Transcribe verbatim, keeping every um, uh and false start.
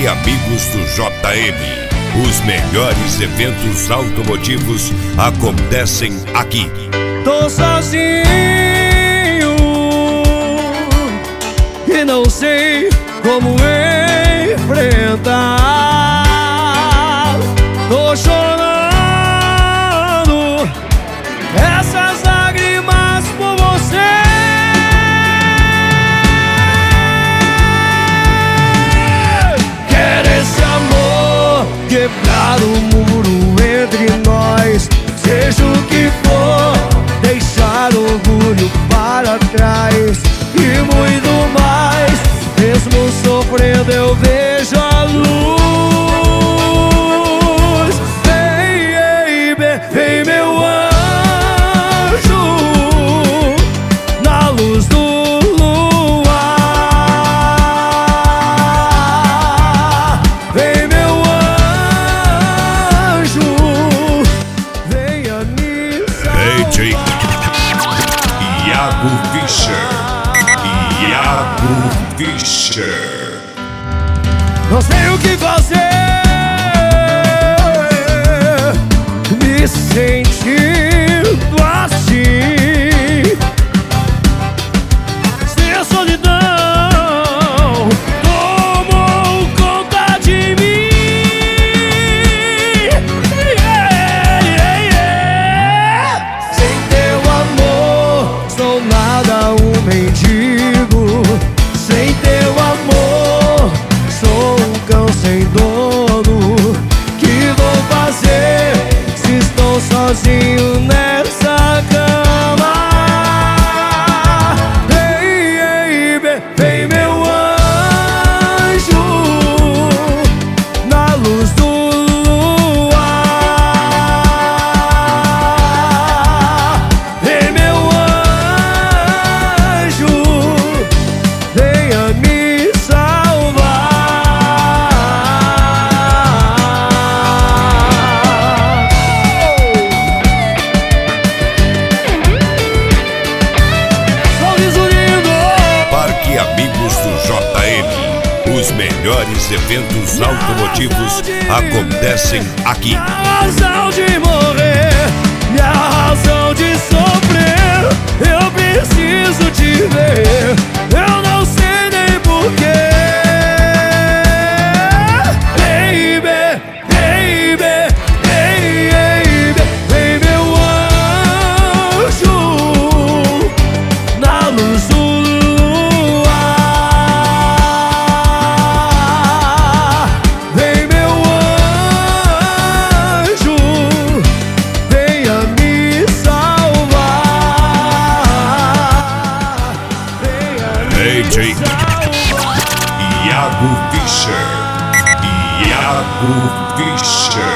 Parque Amigos do J M. Os melhores eventos automotivos acontecem aqui. Tô sozinho e não sei como enfrentar. Tô chorando essas lágrimas por você. Quero esse amor quebrar o muro entre nós, seja o que for, deixar orgulho para trás e muito mais. Mesmo sofrendo eu vejo a luz. Vem, baby, vem meu anjo, na luz do luar. Vem meu anjo, venha me salvar. D J Iago Fischer. Iago Fischer. Não sei o que fazer, me sentindo assim. Se a solidão tomou conta de mim, yeah, yeah, yeah. Sem teu amor sou nada, um mendigo. Sem teu amor sou um cão sem dono. Que vou fazer se estou sozinho nessa cama? Vem, baby, vem meu anjo, na luz do luar. Vem meu anjo, venha me salvar. Sorriso lindo. Parque Amigos do J M. Os melhores eventos automotivos acontecem aqui. Minha razão de morrer, minha razão de sofrer, eu preciso te ver, eu não sei nem porquê. Baby, baby, baby, vem meu anjo, na luz do luar. Vem meu anjo, venha me salvar. Venha me D J Iago Fischer. Iago Fischer.